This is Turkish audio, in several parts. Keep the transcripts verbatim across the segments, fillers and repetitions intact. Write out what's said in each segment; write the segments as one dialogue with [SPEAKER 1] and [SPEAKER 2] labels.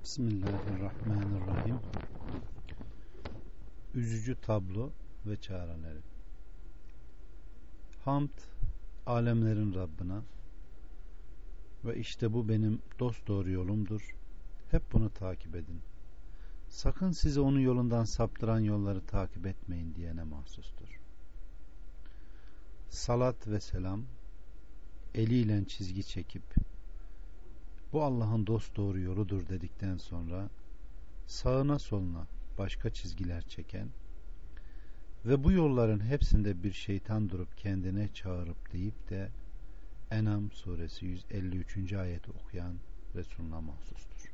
[SPEAKER 1] Bismillahirrahmanirrahim. Üzücü tablo ve çareleri. Hamd alemlerin Rabbına ve işte bu benim dosdoğru yolumdur. Hep bunu takip edin. Sakın sizi onun yolundan saptıran yolları takip etmeyin diyene mahsustur. Salat ve selam eliyle çizgi çekip bu Allah'ın dosdoğru yoludur dedikten sonra sağına soluna başka çizgiler çeken ve bu yolların hepsinde bir şeytan durup kendine çağırıp deyip de En'am suresi yüz elli üçüncü ayeti okuyan Resuluna mahsustur.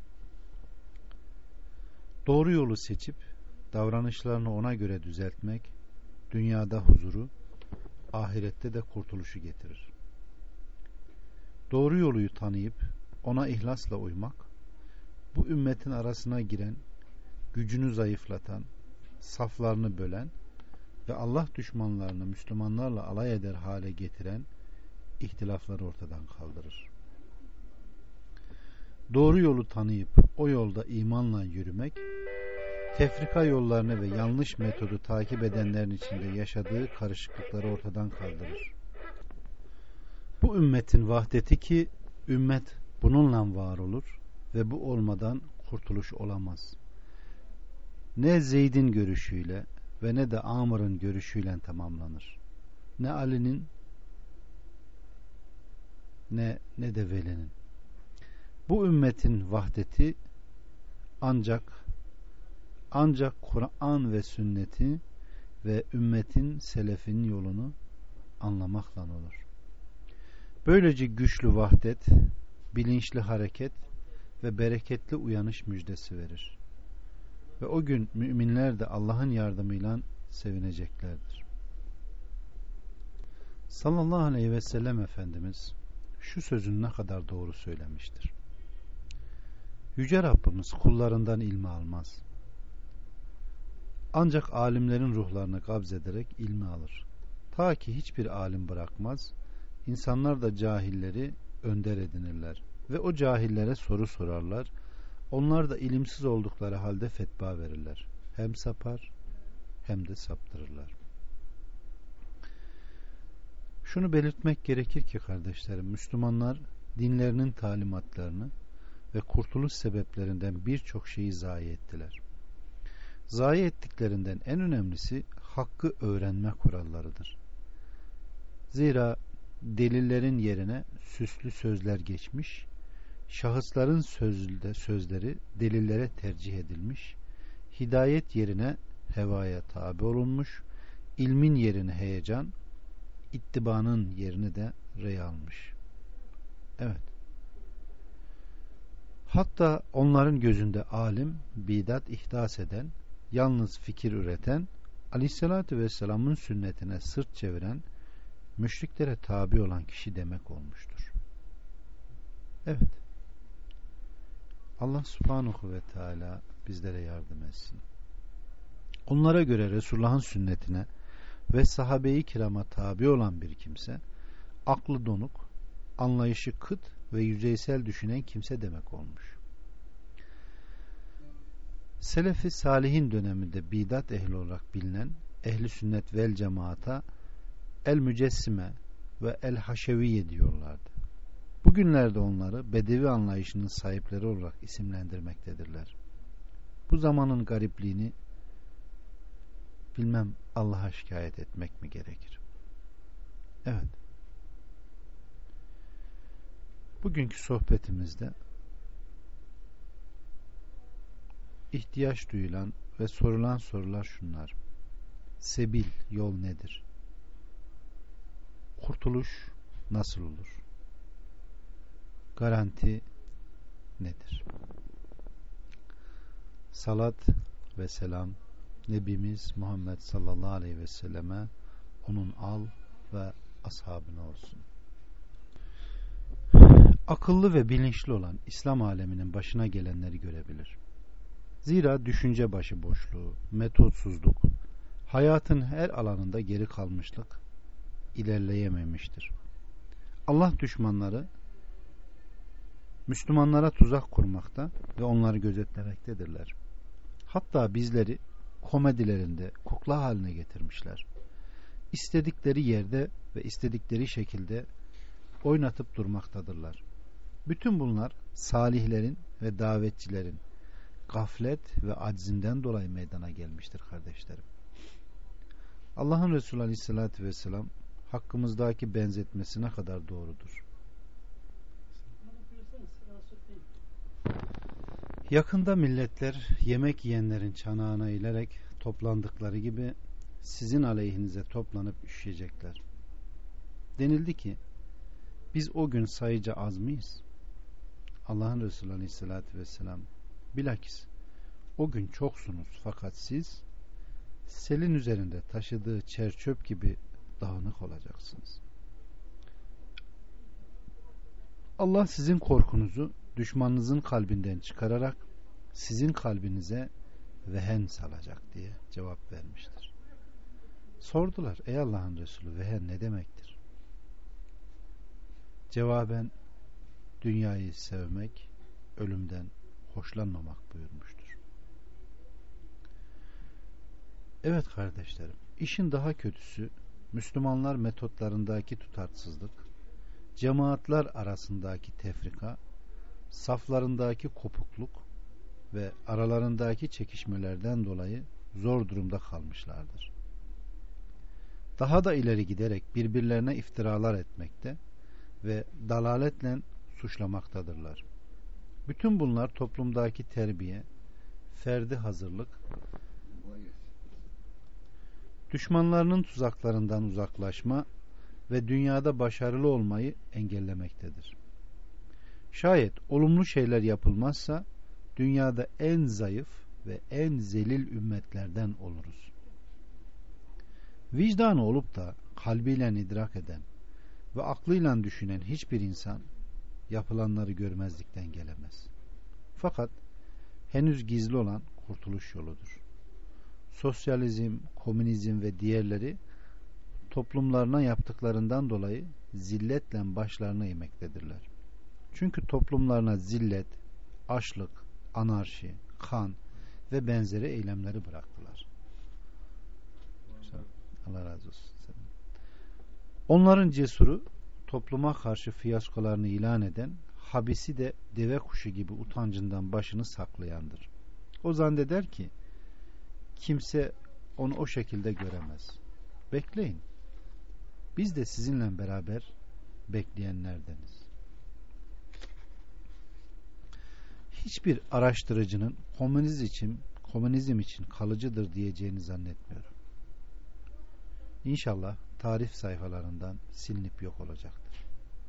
[SPEAKER 1] Doğru yolu seçip davranışlarını ona göre düzeltmek dünyada huzuru, ahirette de kurtuluşu getirir. Doğru yolu tanıyıp ona ihlasla uymak, bu ümmetin arasına giren, gücünü zayıflatan, saflarını bölen ve Allah düşmanlarını Müslümanlarla alay eder hale getiren ihtilafları ortadan kaldırır. Doğru yolu tanıyıp o yolda imanla yürümek, tefrika yollarını ve yanlış metodu takip edenlerin içinde yaşadığı karışıklıkları ortadan kaldırır. Bu ümmetin vahdeti ki ümmet bununla var olur ve bu olmadan kurtuluş olamaz. Ne Zeyd'in görüşüyle ve ne de Amr'ın görüşüyle tamamlanır. Ne Ali'nin ne ne de Veli'nin. Bu ümmetin vahdeti ancak ancak Kur'an ve sünneti ve ümmetin selefin yolunu anlamakla olur. Böylece güçlü vahdet, bilinçli hareket ve bereketli uyanış müjdesi verir. Ve o gün müminler de Allah'ın yardımıyla sevineceklerdir. Sallallahu aleyhi ve sellem Efendimiz şu sözün ne kadar doğru söylemiştir. Yüce Rabbimiz kullarından ilmi almaz. Ancak alimlerin ruhlarını kabzederek ilmi alır. Ta ki hiçbir alim bırakmaz. İnsanlar da cahilleri önder edinirler ve o cahillere soru sorarlar. Onlar da ilimsiz oldukları halde fetva verirler. Hem sapar hem de saptırırlar. Şunu belirtmek gerekir ki kardeşlerim, Müslümanlar dinlerinin talimatlarını ve kurtuluş sebeplerinden birçok şeyi zayi ettiler. Zayi ettiklerinden en önemlisi hakkı öğrenme kurallarıdır. Zira delillerin yerine süslü sözler geçmiş, şahısların sözde sözleri delillere tercih edilmiş, hidayet yerine hevaya tabi olunmuş, ilmin yerine heyecan, ittibanın yerini de rey almış. Evet. Hatta onların gözünde alim, bidat ihdas eden, yalnız fikir üreten, Aleyhisselatü Vesselam'ın sünnetine sırt çeviren, müşriklere tabi olan kişi demek olmuştur. Evet. Allah Subhanahu ve Teala bizlere yardım etsin. Onlara göre Resulullah'ın sünnetine ve sahabe-i kirama tabi olan bir kimse, aklı donuk, anlayışı kıt ve yüzeysel düşünen kimse demek olmuş. Selefi Salihin döneminde bidat ehli olarak bilinen ehli sünnet vel cemaata el mücessime ve el haşeviye diyorlardı. Bugünlerde onları bedevi anlayışının sahipleri olarak isimlendirmektedirler. Bu zamanın garipliğini bilmem Allah'a şikayet etmek mi gerekir? Evet. Bugünkü sohbetimizde ihtiyaç duyulan ve sorulan sorular şunlar. Sebil, yol nedir? Kurtuluş nasıl olur? Garanti nedir? Salat ve selam Nebimiz Muhammed sallallahu aleyhi ve selleme, onun al ve ashabına olsun. Akıllı ve bilinçli olan İslam aleminin başına gelenleri görebilir. Zira düşünce başıboşluğu, metotsuzluk, hayatın her alanında geri kalmışlık ilerleyememiştir. Allah düşmanları Müslümanlara tuzak kurmakta ve onları gözetlemektedirler. Hatta bizleri komedilerinde kukla haline getirmişler. İstedikleri yerde ve istedikleri şekilde oynatıp durmaktadırlar. Bütün bunlar salihlerin ve davetçilerin gaflet ve aczinden dolayı meydana gelmiştir kardeşlerim. Allah'ın Resulü Aleyhisselatü Vesselam hakkımızdaki benzetmesi ne kadar doğrudur. Yakında milletler yemek yiyenlerin çanağına eğilerek toplandıkları gibi sizin aleyhinize toplanıp üşüyecekler. Denildi ki biz o gün sayıca az mıyız? Allah'ın Resulü Aleyhisselatü Vesselam bilakis o gün çoksunuz fakat siz selin üzerinde taşıdığı çerçöp gibi dağınık olacaksınız. Allah sizin korkunuzu düşmanınızın kalbinden çıkararak sizin kalbinize vehen salacak diye cevap vermiştir. Sordular, ey Allah'ın Resulü, vehen ne demektir? Cevaben dünyayı sevmek, ölümden hoşlanmamak buyurmuştur. Evet kardeşlerim, işin daha kötüsü Müslümanlar metotlarındaki tutarsızlık, cemaatler arasındaki tefrika, saflarındaki kopukluk ve aralarındaki çekişmelerden dolayı zor durumda kalmışlardır. Daha da ileri giderek birbirlerine iftiralar etmekte ve dalaletle suçlamaktadırlar. Bütün bunlar toplumdaki terbiye, ferdi hazırlık, düşmanlarının tuzaklarından uzaklaşma ve dünyada başarılı olmayı engellemektedir. Şayet olumlu şeyler yapılmazsa dünyada en zayıf ve en zelil ümmetlerden oluruz. Vicdanı olup da kalbiyle idrak eden ve aklıyla düşünen hiçbir insan yapılanları görmezlikten gelemez. Fakat henüz gizli olan kurtuluş yoludur. Sosyalizm, komünizm ve diğerleri toplumlarına yaptıklarından dolayı zilletle başlarına eğmektedirler. Çünkü toplumlarına zillet, açlık, anarşi, kan ve benzeri eylemleri bıraktılar. Allah razı olsun. Onların cesuru topluma karşı fiyaskolarını ilan eden, habisi de deve kuşu gibi utancından başını saklayandır. O zanneder ki kimse onu o şekilde göremez. Bekleyin. Biz de sizinle beraber bekleyenlerdeniz. Hiçbir araştırıcının komünizm için, komünizm için kalıcıdır diyeceğini zannetmiyorum. İnşallah tarih sayfalarından silinip yok olacaktır.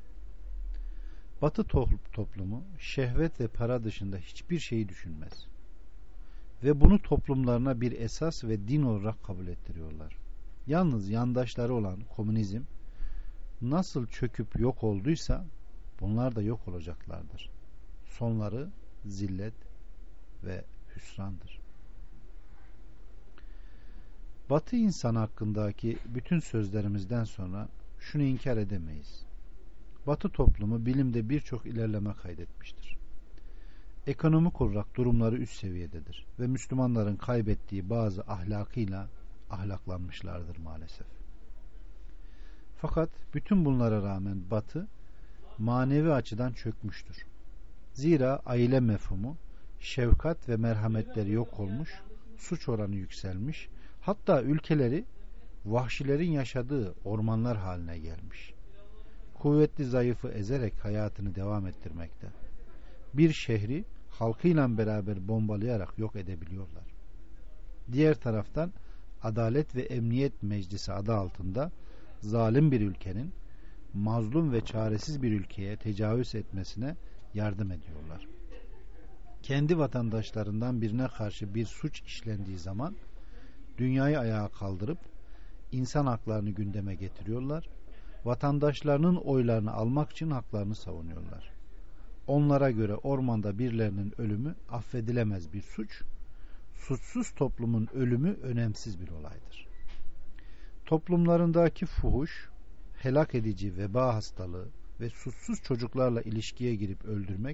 [SPEAKER 1] Batı toplumu şehvet ve para dışında hiçbir şeyi düşünmez. Ve bunu toplumlarına bir esas ve din olarak kabul ettiriyorlar. Yalnız yandaşları olan komünizm nasıl çöküp yok olduysa bunlar da yok olacaklardır. Sonları zillet ve hüsrandır. Batı insanı hakkındaki bütün sözlerimizden sonra şunu inkar edemeyiz. Batı toplumu bilimde birçok ilerleme kaydetmiştir. Ekonomik olarak durumları üst seviyededir ve Müslümanların kaybettiği bazı ahlakıyla ahlaklanmışlardır maalesef. Fakat bütün bunlara rağmen Batı manevi açıdan çökmüştür. Zira aile mefhumu, şefkat ve merhametleri yok olmuş, suç oranı yükselmiş, hatta ülkeleri vahşilerin yaşadığı ormanlar haline gelmiş. Kuvvetli zayıfı ezerek hayatını devam ettirmekte. Bir şehri halkıyla beraber bombalayarak yok edebiliyorlar. Diğer taraftan Adalet ve Emniyet Meclisi adı altında zalim bir ülkenin mazlum ve çaresiz bir ülkeye tecavüz etmesine yardım ediyorlar. Kendi vatandaşlarından birine karşı bir suç işlendiği zaman dünyayı ayağa kaldırıp insan haklarını gündeme getiriyorlar. Vatandaşlarının oylarını almak için haklarını savunuyorlar. Onlara göre ormanda birilerinin ölümü affedilemez bir suç, suçsuz toplumun ölümü önemsiz bir olaydır. Toplumlarındaki fuhuş, helak edici veba hastalığı ve suçsuz çocuklarla ilişkiye girip öldürmek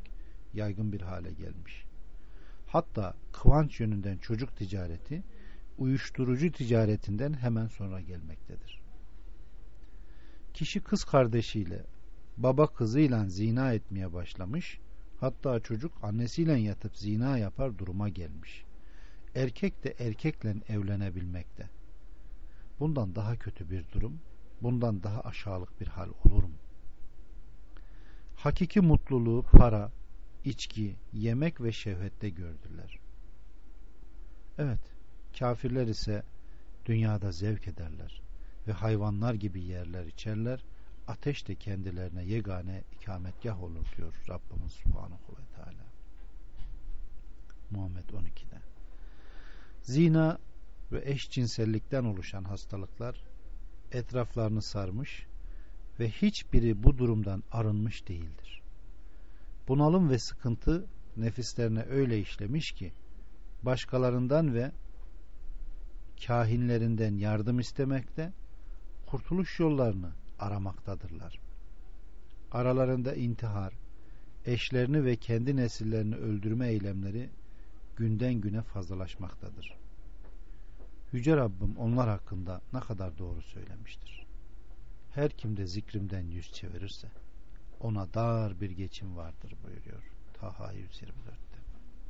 [SPEAKER 1] yaygın bir hale gelmiş. Hatta kıvanç yönünden çocuk ticareti uyuşturucu ticaretinden hemen sonra gelmektedir. Kişi kız kardeşiyle, baba kızıyla zina etmeye başlamış, hatta çocuk annesiyle yatıp zina yapar duruma gelmiş. Erkek de erkekle evlenebilmekte. Bundan daha kötü bir durum, bundan daha aşağılık bir hal olur mu? Hakiki mutluluğu para, içki, yemek ve şehvette gördüler. Evet, kafirler ise dünyada zevk ederler ve hayvanlar gibi yerler içerler, ateş de kendilerine yegane ikametgah olur diyor Rabbimiz Subhanahu ve Teala. Muhammed on ikide. Zina ve eşcinsellikten oluşan hastalıklar etraflarını sarmış ve hiçbiri bu durumdan arınmış değildir. Bunalım ve sıkıntı nefislerine öyle işlemiş ki başkalarından ve kahinlerinden yardım istemekte, kurtuluş yollarını aramaktadırlar. Aralarında intihar, eşlerini ve kendi nesillerini öldürme eylemleri günden güne fazlalaşmaktadır. Yüce Rabbim onlar hakkında ne kadar doğru söylemiştir. Her kim de zikrimden yüz çevirirse ona dar bir geçim vardır buyuruyor Taha yüz yirmi dörtte.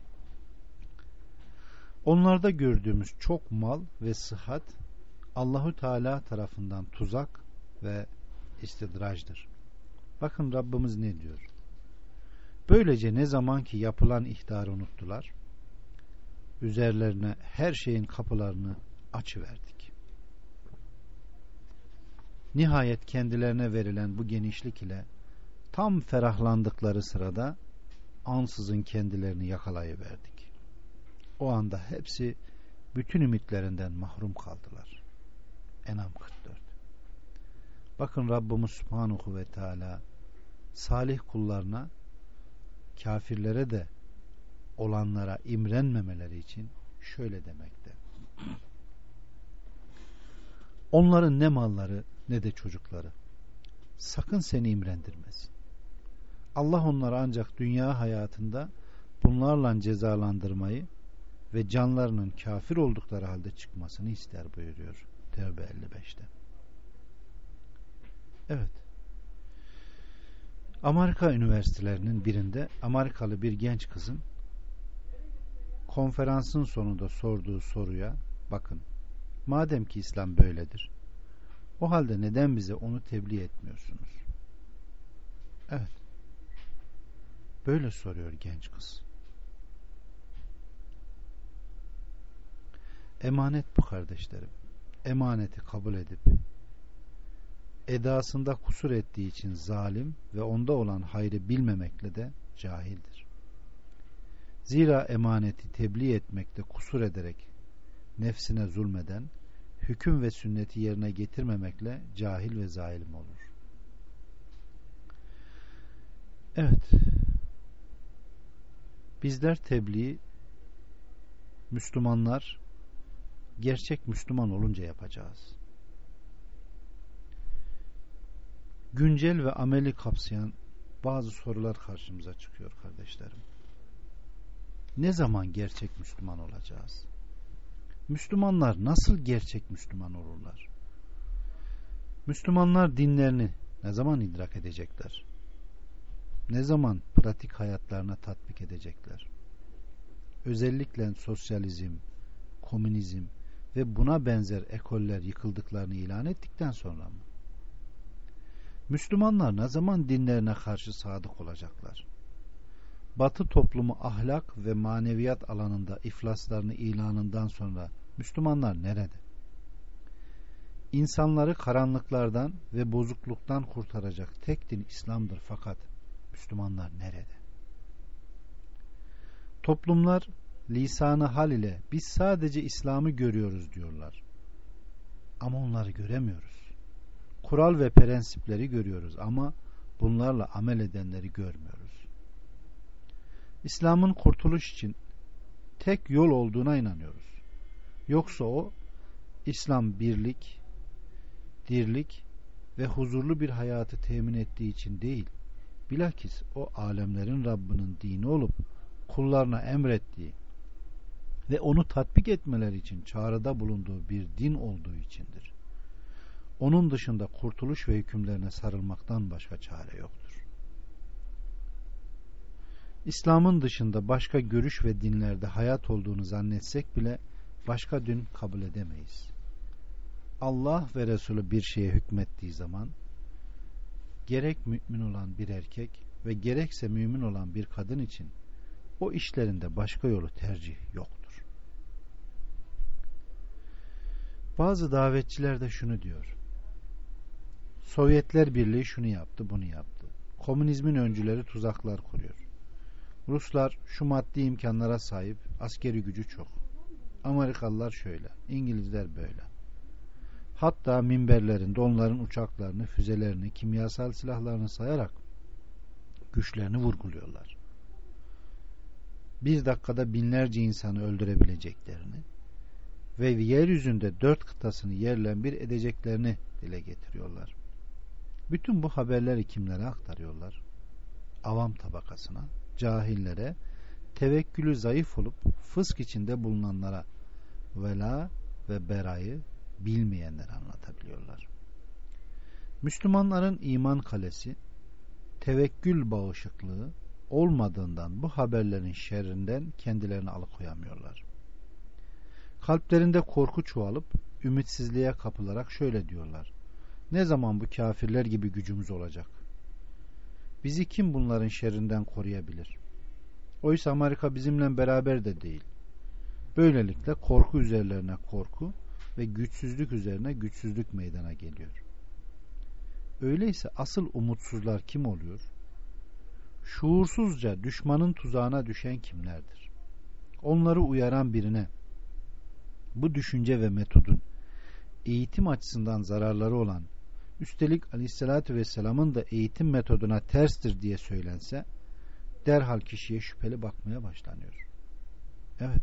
[SPEAKER 1] Onlarda gördüğümüz çok mal ve sıhhat Allahu Teala tarafından tuzak ve istidracdır. Bakın Rabbimiz ne diyor? Böylece ne zaman ki yapılan ihtarı unuttular, üzerlerine her şeyin kapılarını açıverdik. Nihayet kendilerine verilen bu genişlik ile tam ferahlandıkları sırada ansızın kendilerini yakalayıverdik. O anda hepsi bütün ümitlerinden mahrum kaldılar. En'am kırk dört. Bakın Rabbimiz Subhanahu ve Teala salih kullarına, kafirlere de olanlara imrenmemeleri için şöyle demekte. Onların ne malları ne de çocukları sakın seni imrendirmesin. Allah onları ancak dünya hayatında bunlarla cezalandırmayı ve canlarının kafir oldukları halde çıkmasını ister buyuruyor Tevbe elli beşte. Evet. Amerika üniversitelerinin birinde Amerikalı bir genç kızın konferansın sonunda sorduğu soruya bakın. Madem ki İslam böyledir, o halde neden bize onu tebliğ etmiyorsunuz? Evet. Böyle soruyor genç kız. Emanet bu kardeşlerim. Emaneti kabul edip edasında kusur ettiği için zalim ve onda olan hayrı bilmemekle de cahildir. Zira emaneti tebliğ etmekte kusur ederek nefsine zulmeden, hüküm ve sünneti yerine getirmemekle cahil ve zalim olur. Evet. Bizler tebliği Müslümanlar gerçek Müslüman olunca yapacağız. Güncel ve ameli kapsayan bazı sorular karşımıza çıkıyor kardeşlerim. Ne zaman gerçek Müslüman olacağız? Müslümanlar nasıl gerçek Müslüman olurlar? Müslümanlar dinlerini ne zaman idrak edecekler? Ne zaman pratik hayatlarına tatbik edecekler? Özellikle sosyalizm, komünizm ve buna benzer ekoller yıkıldıklarını ilan ettikten sonra mı? Müslümanlar ne zaman dinlerine karşı sadık olacaklar? Batı toplumu ahlak ve maneviyat alanında iflaslarını ilanından sonra Müslümanlar nerede? İnsanları karanlıklardan ve bozukluktan kurtaracak tek din İslam'dır, fakat Müslümanlar nerede? Toplumlar lisanı hal ile biz sadece İslam'ı görüyoruz diyorlar. Ama onları göremiyoruz. Kural ve prensipleri görüyoruz ama bunlarla amel edenleri görmüyoruz. İslam'ın kurtuluş için tek yol olduğuna inanıyoruz. Yoksa o, İslam birlik, dirlik ve huzurlu bir hayatı temin ettiği için değil, bilakis o alemlerin Rabbinin dini olup kullarına emrettiği ve onu tatbik etmeleri için çağrıda bulunduğu bir din olduğu içindir. Onun dışında kurtuluş ve hükümlerine sarılmaktan başka çare yoktur. İslam'ın dışında başka görüş ve dinlerde hayat olduğunu zannetsek bile başka din kabul edemeyiz. Allah ve Resulü bir şeye hükmettiği zaman gerek mümin olan bir erkek ve gerekse mümin olan bir kadın için o işlerinde başka yolu tercih yoktur. Bazı davetçiler de şunu diyor: Sovyetler Birliği şunu yaptı, bunu yaptı. Komünizmin öncüleri tuzaklar kuruyor. Ruslar şu maddi imkanlara sahip, askeri gücü çok. Amerikalılar şöyle, İngilizler böyle. Hatta minberlerinde onların uçaklarını, füzelerini, kimyasal silahlarını sayarak güçlerini vurguluyorlar. Bir dakikada binlerce insanı öldürebileceklerini ve yeryüzünde dört kıtasını yerle bir edeceklerini dile getiriyorlar. Bütün bu haberleri kimlere aktarıyorlar? Avam tabakasına, cahillere, tevekkülü zayıf olup fısk içinde bulunanlara vela ve berayı bilmeyenlere anlatabiliyorlar. Müslümanların iman kalesi, tevekkül bağışıklığı olmadığından bu haberlerin şerrinden kendilerini alıkoyamıyorlar. Kalplerinde korku çoğalıp ümitsizliğe kapılarak şöyle diyorlar: ne zaman bu kafirler gibi gücümüz olacak? Bizi kim bunların şerrinden koruyabilir? Oysa Amerika bizimle beraber de değil. Böylelikle korku üzerlerine korku ve güçsüzlük üzerine güçsüzlük meydana geliyor. Öyleyse asıl umutsuzlar kim oluyor? Şuursuzca düşmanın tuzağına düşen kimlerdir? Onları uyaran birine bu düşünce ve metodun eğitim açısından zararları olan, üstelik Aleyhisselatü Vesselam'ın da eğitim metoduna terstir diye söylense, derhal kişiye şüpheli bakmaya başlanıyor. Evet.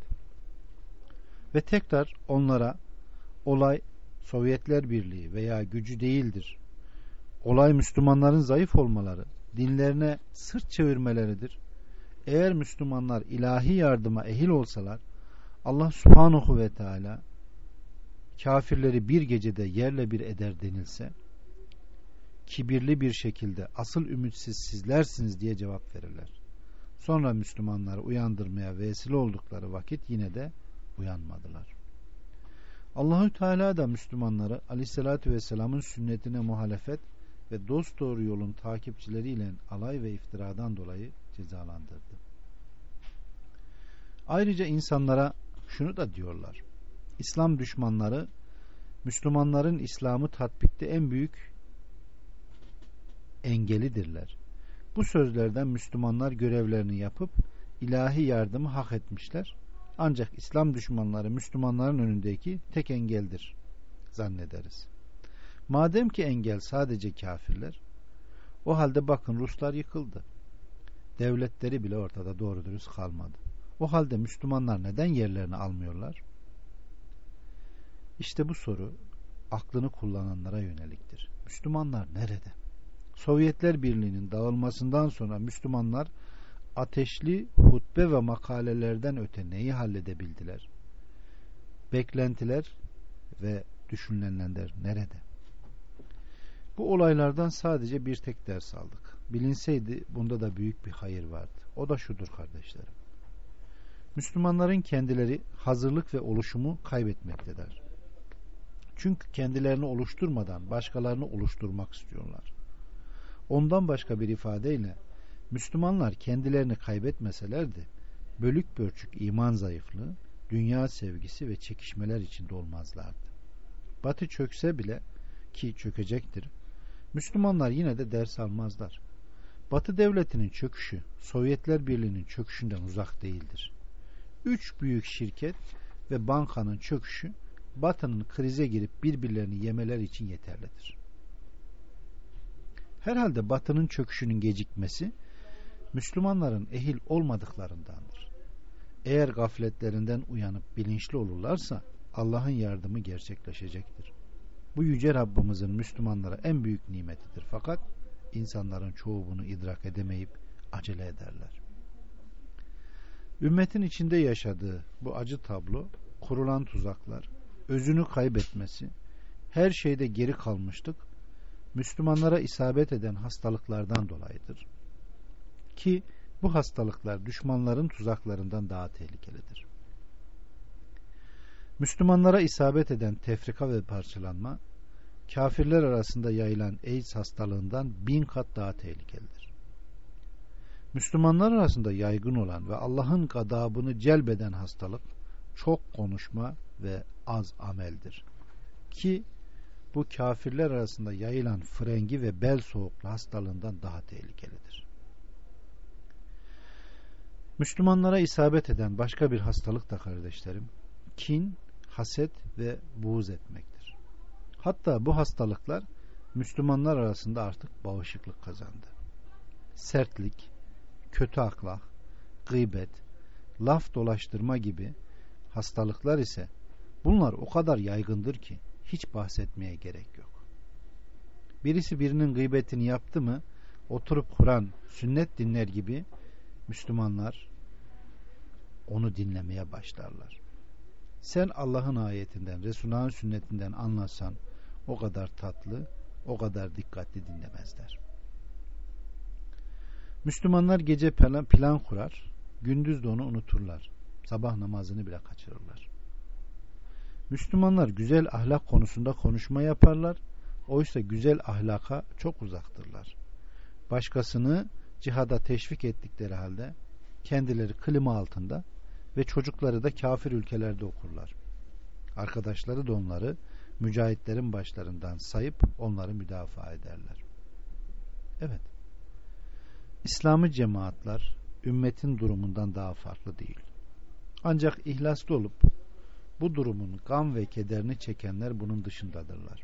[SPEAKER 1] Ve tekrar onlara olay Sovyetler Birliği veya gücü değildir. Olay Müslümanların zayıf olmaları, dinlerine sırt çevirmeleridir. Eğer Müslümanlar ilahi yardıma ehil olsalar, Allah Subhanahu ve Teala kafirleri bir gecede yerle bir eder denilse, kibirli bir şekilde asıl ümitsiz sizlersiniz diye cevap verirler. Sonra Müslümanları uyandırmaya vesile oldukları vakit yine de uyanmadılar. Allahü Teala da Müslümanları Aleyhisselatü Vesselam'ın sünnetine muhalefet ve dosdoğru yolun takipçileriyle alay ve iftiradan dolayı cezalandırdı. Ayrıca insanlara şunu da diyorlar: İslam düşmanları Müslümanların İslam'ı tatbikte en büyük engelidirler. Bu sözlerden Müslümanlar görevlerini yapıp ilahi yardımı hak etmişler. Ancak İslam düşmanları Müslümanların önündeki tek engeldir zannederiz. Madem ki engel sadece kafirler, o halde bakın Ruslar yıkıldı. Devletleri bile ortada doğru dürüst kalmadı. O halde Müslümanlar neden yerlerini almıyorlar? İşte bu soru aklını kullananlara yöneliktir. Müslümanlar nerede? Sovyetler Birliği'nin dağılmasından sonra Müslümanlar ateşli hutbe ve makalelerden öte neyi halledebildiler? Beklentiler ve düşünülenler nerede? Bu olaylardan sadece bir tek ders aldık. Bilinseydi bunda da büyük bir hayır vardı. O da şudur kardeşlerim: Müslümanların kendileri hazırlık ve oluşumu kaybetmektedir. Çünkü kendilerini oluşturmadan başkalarını oluşturmak istiyorlar. Ondan başka bir ifadeyle Müslümanlar kendilerini kaybetmeselerdi bölük pörçük iman zayıflığı, dünya sevgisi ve çekişmeler içinde olmazlardı. Batı çökse bile, ki çökecektir, Müslümanlar yine de ders almazlar. Batı devletinin çöküşü Sovyetler Birliği'nin çöküşünden uzak değildir. Üç büyük şirket ve bankanın çöküşü Batı'nın krize girip birbirlerini yemeleri için yeterlidir. Herhalde Batı'nın çöküşünün gecikmesi Müslümanların ehil olmadıklarındandır. Eğer gafletlerinden uyanıp bilinçli olurlarsa Allah'ın yardımı gerçekleşecektir. Bu yüce Rabbimizin Müslümanlara en büyük nimetidir. Fakat insanların çoğu bunu idrak edemeyip acele ederler. Ümmetin içinde yaşadığı bu acı tablo, kurulan tuzaklar, özünü kaybetmesi, her şeyde geri kalmışlık, Müslümanlara isabet eden hastalıklardan dolayıdır. Ki bu hastalıklar düşmanların tuzaklarından daha tehlikelidir. Müslümanlara isabet eden tefrika ve parçalanma, kafirler arasında yayılan AIDS hastalığından bin kat daha tehlikelidir. Müslümanlar arasında yaygın olan ve Allah'ın gadabını celbeden hastalık, çok konuşma ve az ameldir. Ki bu kafirler arasında yayılan frengi ve bel soğukluğu hastalığından daha tehlikelidir. Müslümanlara isabet eden başka bir hastalık da kardeşlerim, kin, haset ve buğz etmektir. Hatta bu hastalıklar Müslümanlar arasında artık bağışıklık kazandı. Sertlik, kötü ahlak, gıybet, laf dolaştırma gibi hastalıklar ise bunlar o kadar yaygındır ki hiç bahsetmeye gerek yok. Birisi birinin gıybetini yaptı mı oturup Kur'an, sünnet dinler gibi Müslümanlar onu dinlemeye başlarlar. Sen Allah'ın ayetinden, Resulullah'ın sünnetinden anlasan o kadar tatlı, o kadar dikkatli dinlemezler. Müslümanlar gece plan, plan kurar, gündüz de onu unuturlar. Sabah namazını bile kaçırırlar. Müslümanlar güzel ahlak konusunda konuşma yaparlar. Oysa güzel ahlaka çok uzaktırlar. Başkasını cihada teşvik ettikleri halde kendileri klima altında ve çocukları da kafir ülkelerde okurlar. Arkadaşları da onları mücahitlerin başlarından sayıp onları müdafaa ederler. Evet. İslami cemaatler ümmetin durumundan daha farklı değil. Ancak ihlaslı olup bu durumun gam ve kederini çekenler bunun dışındadırlar.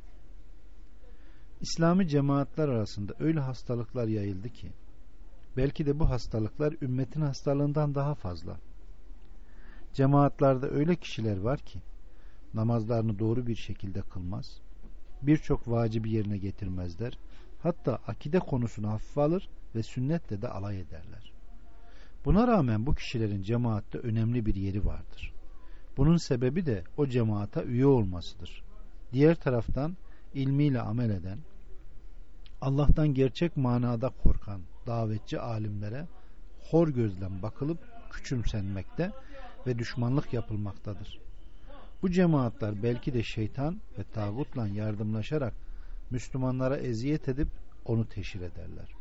[SPEAKER 1] İslami cemaatler arasında öyle hastalıklar yayıldı ki belki de bu hastalıklar ümmetin hastalığından daha fazla. Cemaatlerde öyle kişiler var ki namazlarını doğru bir şekilde kılmaz, birçok vacibi yerine getirmezler, hatta akide konusunu hafife alır ve sünnetle de alay ederler. Buna rağmen bu kişilerin cemaatte önemli bir yeri vardır. Bunun sebebi de o cemaata üye olmasıdır. Diğer taraftan ilmiyle amel eden, Allah'tan gerçek manada korkan davetçi alimlere hor gözle bakılıp küçümsenmekte ve düşmanlık yapılmaktadır. Bu cemaatler belki de şeytan ve tağutla yardımlaşarak Müslümanlara eziyet edip onu teşhir ederler.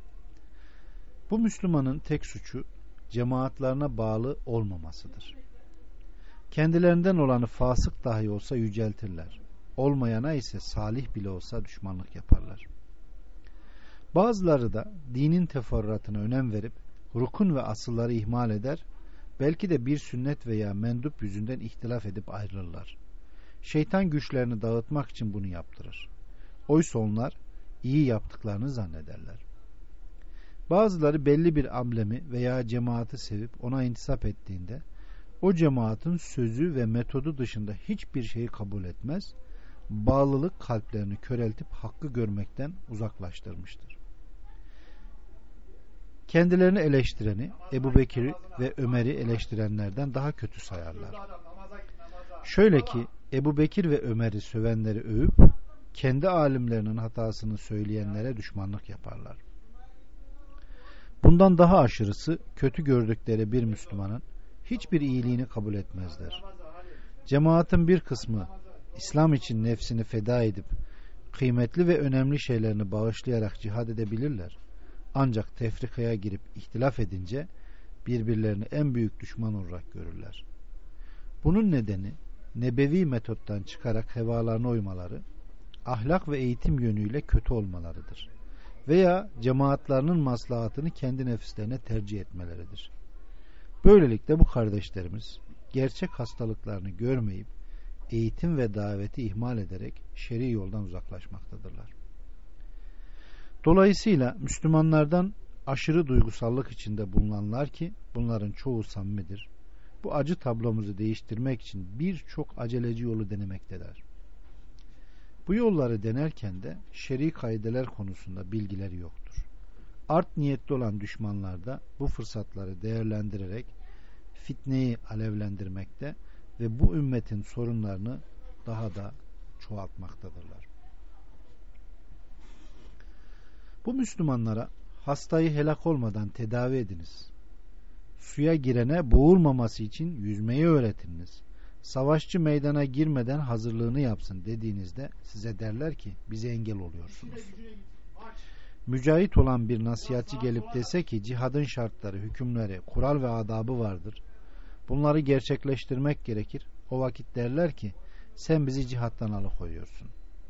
[SPEAKER 1] Bu Müslümanın tek suçu cemaatlerine bağlı olmamasıdır. Kendilerinden olanı fasık dahi olsa yüceltirler. Olmayana ise salih bile olsa düşmanlık yaparlar. Bazıları da dinin teferruatına önem verip rukun ve asılları ihmal eder, belki de bir sünnet veya mendup yüzünden ihtilaf edip ayrılırlar. Şeytan güçlerini dağıtmak için bunu yaptırır. Oysa onlar iyi yaptıklarını zannederler. Bazıları belli bir amblemi veya cemaati sevip ona intisap ettiğinde o cemaatin sözü ve metodu dışında hiçbir şeyi kabul etmez, bağlılık kalplerini köreltip hakkı görmekten uzaklaştırmıştır. Kendilerini eleştireni Ebu Bekir'i ve Ömer'i eleştirenlerden daha kötü sayarlar. Şöyle ki Ebu Bekir ve Ömer'i sövenleri övüp kendi alimlerinin hatasını söyleyenlere düşmanlık yaparlar. Bundan daha aşırısı kötü gördükleri bir Müslümanın hiçbir iyiliğini kabul etmezler. Cemaatin bir kısmı İslam için nefsini feda edip kıymetli ve önemli şeylerini bağışlayarak cihad edebilirler. Ancak tefrikaya girip ihtilaf edince birbirlerini en büyük düşman olarak görürler. Bunun nedeni nebevi metottan çıkarak hevalarına uymaları, ahlak ve eğitim yönüyle kötü olmalarıdır. Veya cemaatlerinin maslahatını kendi nefislerine tercih etmeleridir. Böylelikle bu kardeşlerimiz gerçek hastalıklarını görmeyip eğitim ve daveti ihmal ederek şer'i yoldan uzaklaşmaktadırlar. Dolayısıyla Müslümanlardan aşırı duygusallık içinde bulunanlar ki bunların çoğu samimidir, bu acı tablomuzu değiştirmek için birçok aceleci yolu denemektedir. Bu yolları denerken de şer'i kaideler konusunda bilgileri yoktur. Art niyetli olan düşmanlar da bu fırsatları değerlendirerek fitneyi alevlendirmekte ve bu ümmetin sorunlarını daha da çoğaltmaktadırlar. Bu Müslümanlara hastayı helak olmadan tedavi ediniz. Suya girene boğulmaması için yüzmeyi öğretiniz. Savaşçı meydana girmeden hazırlığını yapsın dediğinizde size derler ki bize engel oluyorsunuz. Mücahit olan bir nasihatçi gelip dese ki cihadın şartları, hükümleri, kural ve adabı vardır. Bunları gerçekleştirmek gerekir. O vakit derler ki sen bizi cihattan alıkoyuyorsun.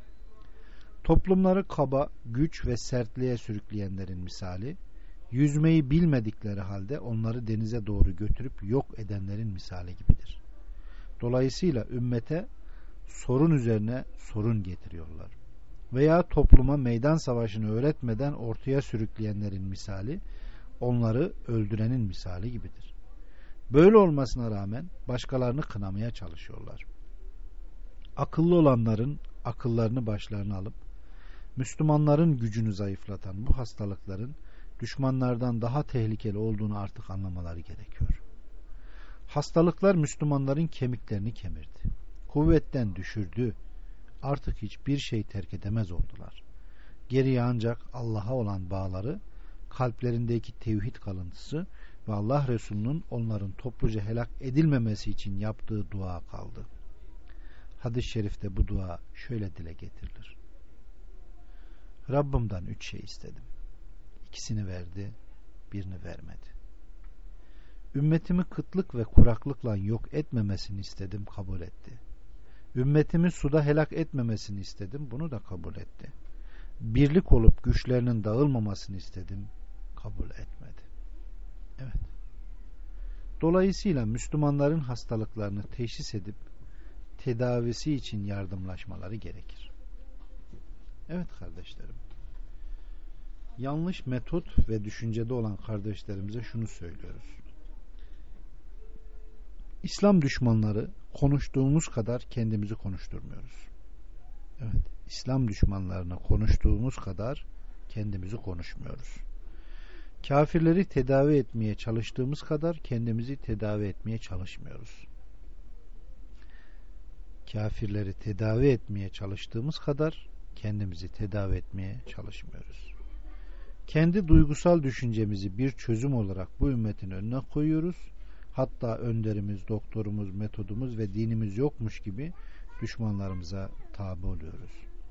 [SPEAKER 1] Toplumları kaba, güç ve sertliğe sürükleyenlerin misali, yüzmeyi bilmedikleri halde onları denize doğru götürüp yok edenlerin misali gibidir. Dolayısıyla ümmete sorun üzerine sorun getiriyorlar. Veya topluma meydan savaşını öğretmeden ortaya sürükleyenlerin misali, onları öldürenin misali gibidir. Böyle olmasına rağmen başkalarını kınamaya çalışıyorlar. Akıllı olanların akıllarını başlarına alıp Müslümanların gücünü zayıflatan bu hastalıkların düşmanlardan daha tehlikeli olduğunu artık anlamaları gerekiyor. Hastalıklar Müslümanların kemiklerini kemirdi. Kuvvetten düşürdü. Artık hiçbir şey terk edemez oldular. Geriye ancak Allah'a olan bağları, kalplerindeki tevhid kalıntısı ve Allah Resulü'nün onların topluca helak edilmemesi için yaptığı dua kaldı. Hadis-i şerifte bu dua şöyle dile getirilir. Rabbimden üç şey istedim. İkisini verdi, birini vermedi. Ümmetimi kıtlık ve kuraklıkla yok etmemesini istedim, kabul etti. Ümmetimi suda helak etmemesini istedim, bunu da kabul etti. Birlik olup güçlerinin dağılmamasını istedim, kabul etmedi. Evet. Dolayısıyla Müslümanların hastalıklarını teşhis edip tedavisi için yardımlaşmaları gerekir. Evet kardeşlerim. Yanlış metot ve düşüncede olan kardeşlerimize şunu söylüyoruz. İslam düşmanları konuştuğumuz kadar kendimizi konuşturmuyoruz. Evet, İslam düşmanlarına konuştuğumuz kadar kendimizi konuşmuyoruz. Kafirleri tedavi etmeye çalıştığımız kadar kendimizi tedavi etmeye çalışmıyoruz. Kafirleri tedavi etmeye çalıştığımız kadar kendimizi tedavi etmeye çalışmıyoruz. Kendi duygusal düşüncemizi bir çözüm olarak bu ümmetin önüne koyuyoruz. Hatta önderimiz, doktorumuz, metodumuz ve dinimiz yokmuş gibi düşmanlarımıza tabi oluyoruz.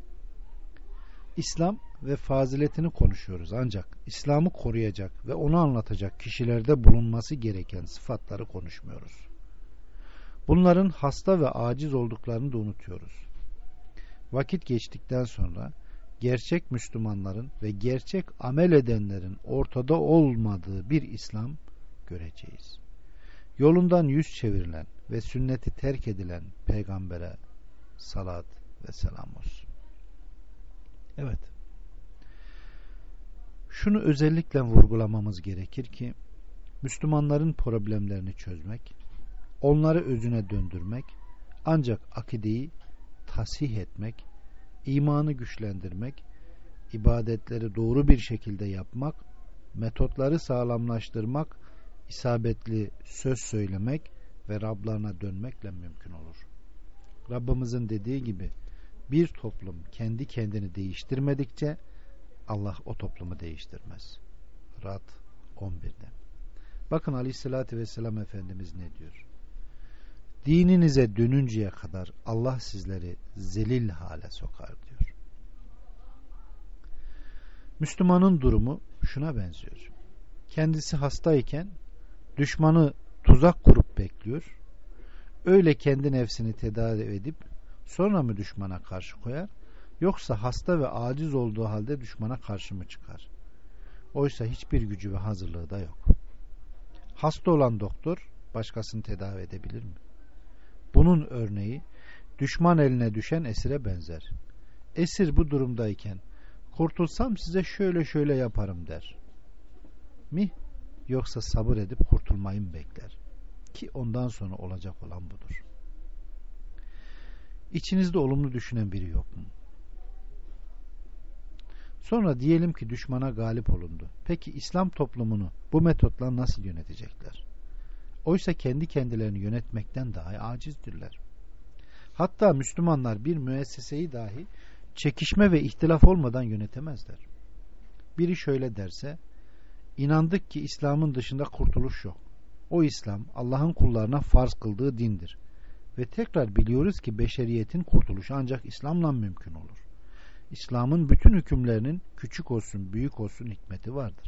[SPEAKER 1] İslam ve faziletini konuşuyoruz ancak İslam'ı koruyacak ve onu anlatacak kişilerde bulunması gereken sıfatları konuşmuyoruz. Bunların hasta ve aciz olduklarını da unutuyoruz. Vakit geçtikten sonra gerçek Müslümanların ve gerçek amel edenlerin ortada olmadığı bir İslam göreceğiz. Yolundan yüz çevirilen ve sünneti terk edilen peygambere salat ve selam olsun. Evet. Şunu özellikle vurgulamamız gerekir ki Müslümanların problemlerini çözmek, onları özüne döndürmek, ancak akideyi tasih etmek, imanı güçlendirmek, ibadetleri doğru bir şekilde yapmak, metotları sağlamlaştırmak, isabetli söz söylemek ve Rablarına dönmekle mümkün olur. Rabbimizin dediği gibi bir toplum kendi kendini değiştirmedikçe Allah o toplumu değiştirmez. Rad on bir'de. Bakın Aleyhisselatü Vesselam Efendimiz ne diyor? Dininize dönünceye kadar Allah sizleri zelil hale sokar diyor. Müslümanın durumu şuna benziyor. Kendisi hastayken düşmanı tuzak kurup bekliyor. Öyle kendi nefsini tedavi edip sonra mı düşmana karşı koyar? Yoksa hasta ve aciz olduğu halde düşmana karşı mı çıkar? Oysa hiçbir gücü ve hazırlığı da yok. Hasta olan doktor başkasını tedavi edebilir mi? Bunun örneği düşman eline düşen esire benzer. Esir bu durumdayken kurtulsam size şöyle şöyle yaparım der mi? Yoksa sabır edip kurtulmayı mı bekler? Ki ondan sonra olacak olan budur. İçinizde olumlu düşünen biri yok mu? Sonra diyelim ki düşmana galip olundu. Peki İslam toplumunu bu metotla nasıl yönetecekler? Oysa kendi kendilerini yönetmekten daha acizdirler. Hatta Müslümanlar bir müesseseyi dahi çekişme ve ihtilaf olmadan yönetemezler. Biri şöyle derse, inandık ki İslam'ın dışında kurtuluş yok. O İslam Allah'ın kullarına farz kıldığı dindir. Ve tekrar biliyoruz ki beşeriyetin kurtuluşu ancak İslam'la mümkün olur. İslam'ın bütün hükümlerinin küçük olsun büyük olsun hikmeti vardır.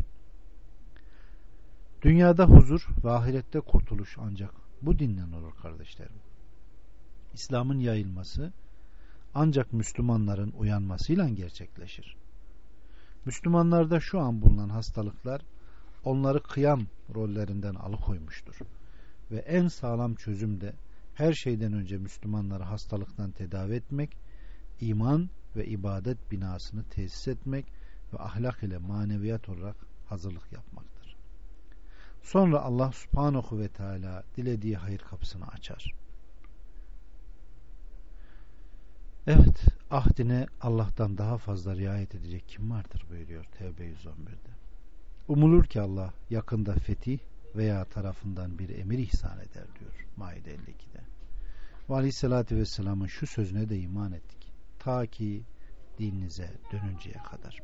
[SPEAKER 1] Dünyada huzur ve ahirette kurtuluş ancak bu dinden olur kardeşlerim. İslam'ın yayılması ancak Müslümanların uyanmasıyla gerçekleşir. Müslümanlarda şu an bulunan hastalıklar onları kıyam rollerinden alıkoymuştur. Ve en sağlam çözüm de her şeyden önce Müslümanları hastalıktan tedavi etmek, iman ve ibadet binasını tesis etmek ve ahlak ile maneviyat olarak hazırlık yapmaktır. Sonra Allah Subhanahu ve Teala dilediği hayır kapısını açar. Evet, ahdine Allah'tan daha fazla riayet edecek kim vardır buyuruyor Tevbe yüz on birde. Umulur ki Allah yakında fetih veya tarafından bir emir ihsan eder diyor Maide elli ikide. Ve Aleyhisselatü Vesselam'ın şu sözüne de iman ettik. Ta ki dininize dönünceye kadar.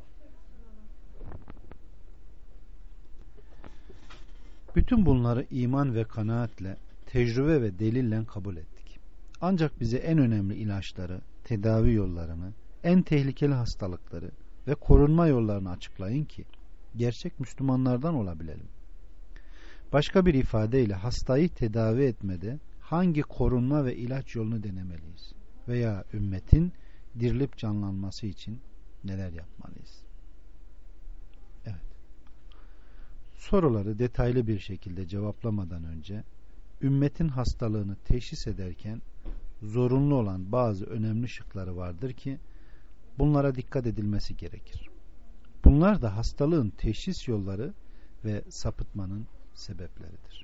[SPEAKER 1] Bütün bunları iman ve kanaatle, tecrübe ve delille kabul ettik. Ancak bize en önemli ilaçları, tedavi yollarını, en tehlikeli hastalıkları ve korunma yollarını açıklayın ki gerçek Müslümanlardan olabilelim. Başka bir ifadeyle hastayı tedavi etmede hangi korunma ve ilaç yolunu denemeliyiz? Veya ümmetin dirilip canlanması için neler yapmalıyız? Evet. Soruları detaylı bir şekilde cevaplamadan önce ümmetin hastalığını teşhis ederken zorunlu olan bazı önemli şıkları vardır ki bunlara dikkat edilmesi gerekir. Bunlar da hastalığın teşhis yolları ve sapıtmanın sebepleridir.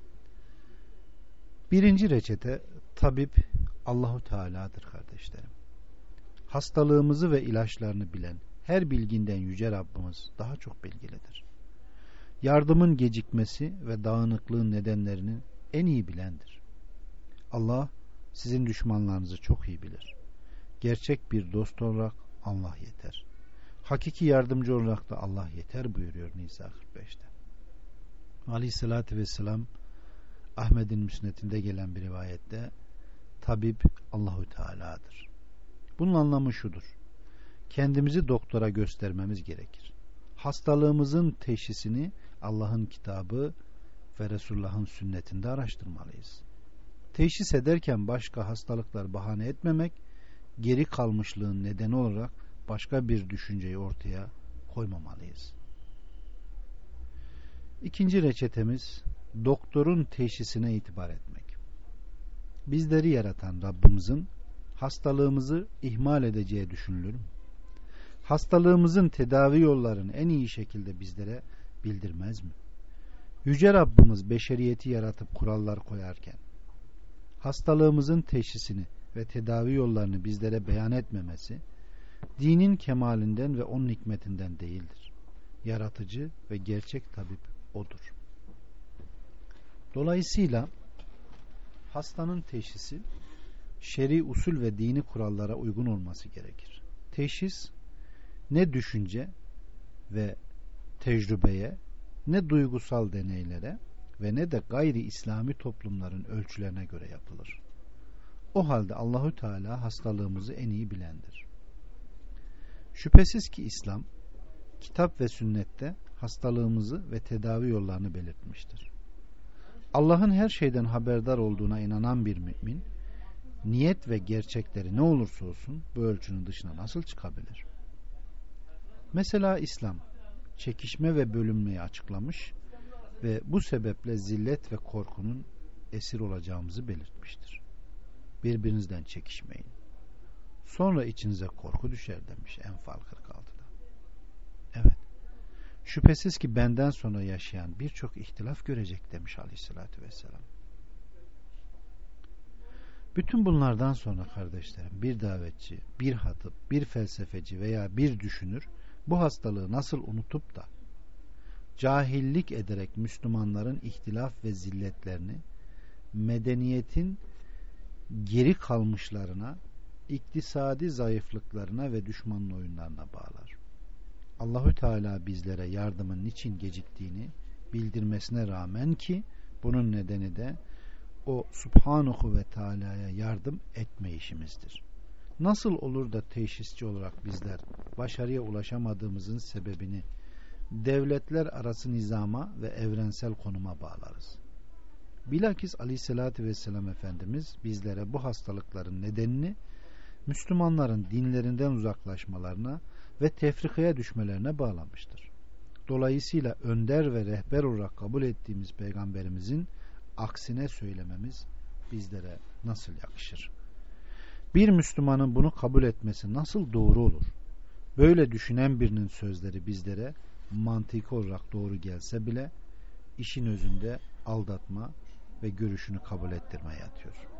[SPEAKER 1] Birinci reçete tabip Allahu Teala'dır kardeşlerim. Hastalığımızı ve ilaçlarını bilen her bilginden yüce Rabbimiz daha çok bilgilidir. Yardımın gecikmesi ve dağınıklığın nedenlerini en iyi bilendir. Allah sizin düşmanlarınızı çok iyi bilir. Gerçek bir dost olarak Allah yeter. Hakiki yardımcı olarak da Allah yeter buyuruyor Nisa kırk beşte. Aleyhissalatü vesselam Ahmet'in müsnedinde gelen bir rivayette tabip Allahu Teala'dır. Bunun anlamı şudur. Kendimizi doktora göstermemiz gerekir. Hastalığımızın teşhisini Allah'ın kitabı ve Resulullah'ın sünnetinde araştırmalıyız. Teşhis ederken başka hastalıklar bahane etmemek, geri kalmışlığın nedeni olarak başka bir düşünceyi ortaya koymamalıyız. İkinci reçetemiz doktorun teşhisine itibar etmek. Bizleri yaratan Rabbimizin hastalığımızı ihmal edeceği düşünülür mü? Hastalığımızın tedavi yollarını en iyi şekilde bizlere bildirmez mi? Yüce Rabbimiz beşeriyeti yaratıp kurallar koyarken hastalığımızın teşhisini ve tedavi yollarını bizlere beyan etmemesi dinin kemalinden ve onun hikmetinden değildir. Yaratıcı ve gerçek tabip odur. Dolayısıyla hastanın teşhisi şer'i usul ve dini kurallara uygun olması gerekir. Teşhis ne düşünce ve tecrübeye, ne duygusal deneylere ve ne de gayri İslami toplumların ölçülerine göre yapılır. O halde Allahü Teala hastalığımızı en iyi bilendir. Şüphesiz ki İslam kitap ve sünnette hastalığımızı ve tedavi yollarını belirtmiştir. Allah'ın her şeyden haberdar olduğuna inanan bir mümin, niyet ve gerçekleri ne olursa olsun bu ölçünün dışına nasıl çıkabilir? Mesela İslam çekişme ve bölünmeyi açıklamış ve bu sebeple zillet ve korkunun esir olacağımızı belirtmiştir. Birbirinizden çekişmeyin. Sonra içinize korku düşer demiş Enfal kırk altıda. Evet. Şüphesiz ki benden sonra yaşayan birçok ihtilaf görecek demiş Aleyhisselatü Vesselam. Bütün bunlardan sonra kardeşlerim bir davetçi, bir hatip, bir felsefeci veya bir düşünür bu hastalığı nasıl unutup da cahillik ederek Müslümanların ihtilaf ve zilletlerini medeniyetin geri kalmışlarına, iktisadi zayıflıklarına ve düşmanın oyunlarına bağlar. Allahü Teala bizlere yardımın niçin geciktiğini bildirmesine rağmen ki bunun nedeni de o Subhanahu ve Teala'ya yardım etme işimizdir. Nasıl olur da teşhisçi olarak bizler başarıya ulaşamadığımızın sebebini devletler arası nizama ve evrensel konuma bağlarız. Bilakis Aleyhisselatü Vesselam Efendimiz bizlere bu hastalıkların nedenini Müslümanların dinlerinden uzaklaşmalarına ve tefrikaya düşmelerine bağlamıştır. Dolayısıyla önder ve rehber olarak kabul ettiğimiz Peygamberimizin aksine söylememiz bizlere nasıl yakışır? Bir Müslümanın bunu kabul etmesi nasıl doğru olur? Böyle düşünen birinin sözleri bizlere mantıki olarak doğru gelse bile işin özünde aldatma ve görüşünü kabul ettirmeye yatıyor.